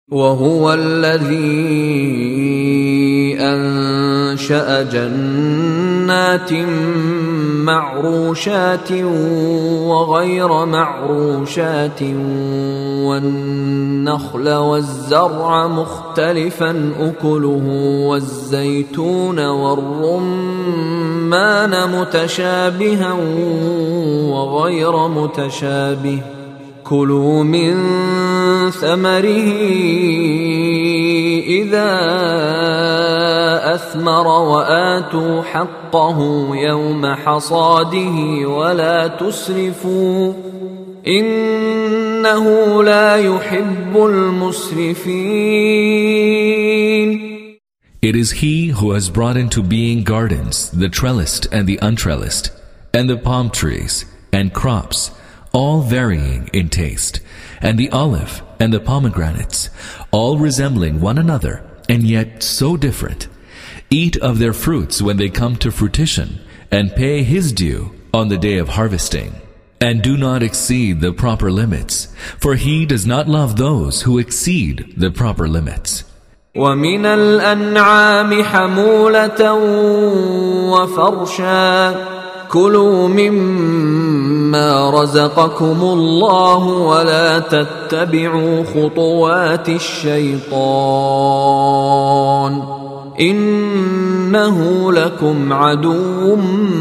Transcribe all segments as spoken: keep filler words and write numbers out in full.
وهو الذي أنشأ جنات معروشات وغير معروشات والنخل والزرع مختلفا أكله والزيتون والرمان متشابها وغير متشابه كلوا من ثمره إذا أثمر وآتوا حقه يوم حصاده ولا تسرفوا إنه لا يحب المسرفين. It is He who has brought into being gardens, the trellised and the untrellised, and the palm trees and crops, all varying in taste, and the olive and the pomegranates, all resembling one another, and yet so different. Eat of their fruits when they come to fruition, and pay His due on the day of harvesting. And do not exceed the proper limits, for He does not love those who exceed the proper limits. وَمِنَ الْأَنْعَامِ حَمُولَةً وَفَرْشًا كلوا مما رزقكم الله ولا تتبعوا خطوات الشيطان إنه لكم عدو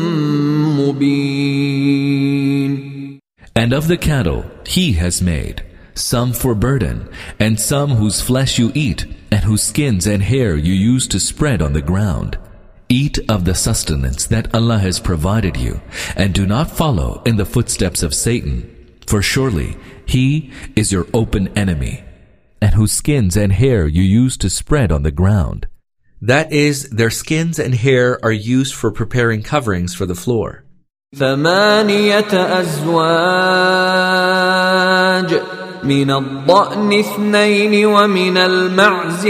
مبين. And of the cattle He has made, some for burden, and some whose flesh you eat, and whose skins and hair you use to spread on the ground. Eat of the sustenance that Allah has provided you, and do not follow in the footsteps of Satan, for surely he is your open enemy, and whose skins and hair you use to spread on the ground. That is, their skins and hair are used for preparing coverings for the floor. ثمانية أزواج من الضأن اثنين ومن المعز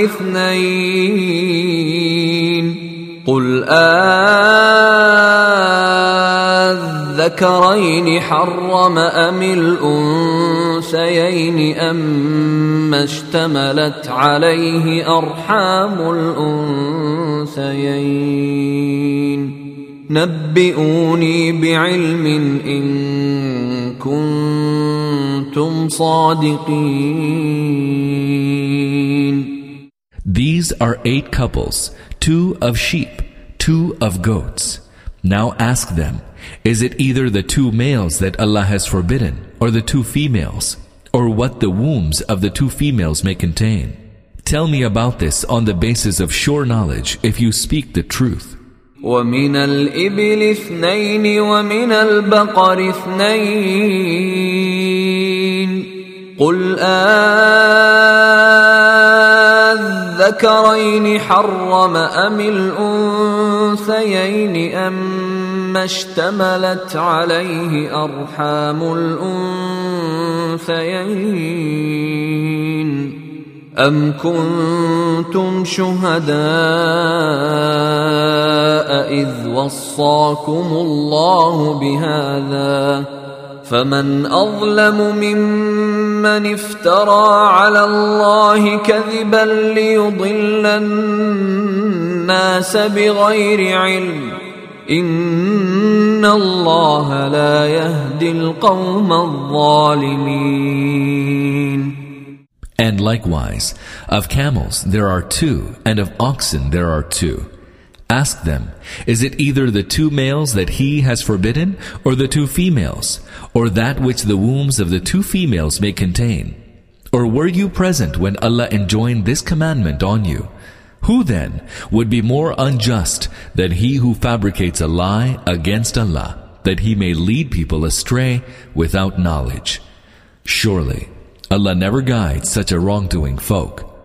اثنين قل آذكرين حرم أم الأنثيين أما اشتملت عليه أرحام الأنثيين نبئوني بعلم إن كنتم صادقين. These are eight couples, two of sheep, two of goats. Now ask them, is it either the two males that Allah has forbidden, or the two females, or what the wombs of the two females may contain? Tell me about this on the basis of sure knowledge if you speak the truth. وَمِنَ الْإِبِلِ اثْنَيْنِ وَمِنَ الْبَقَرِ اثْنَيْنِ قُلْ آذكرين حرم أم الأنثيين أما اشتملت عليه أرحام الأنثيين أم كنتم شهداء إذ وصاكم الله بهذا فمن أظلم ممن افترى على الله كذبا ليضل الناس بغير علم إن الله لا يهدي القوم الظالمين. And likewise, of camels there are two, and of oxen there are two. Ask them, is it either the two males that He has forbidden, or the two females, or that which the wombs of the two females may contain? Or were you present when Allah enjoined this commandment on you? Who then would be more unjust than he who fabricates a lie against Allah, that he may lead people astray without knowledge? Surely, Allah never guides such a wrongdoing folk.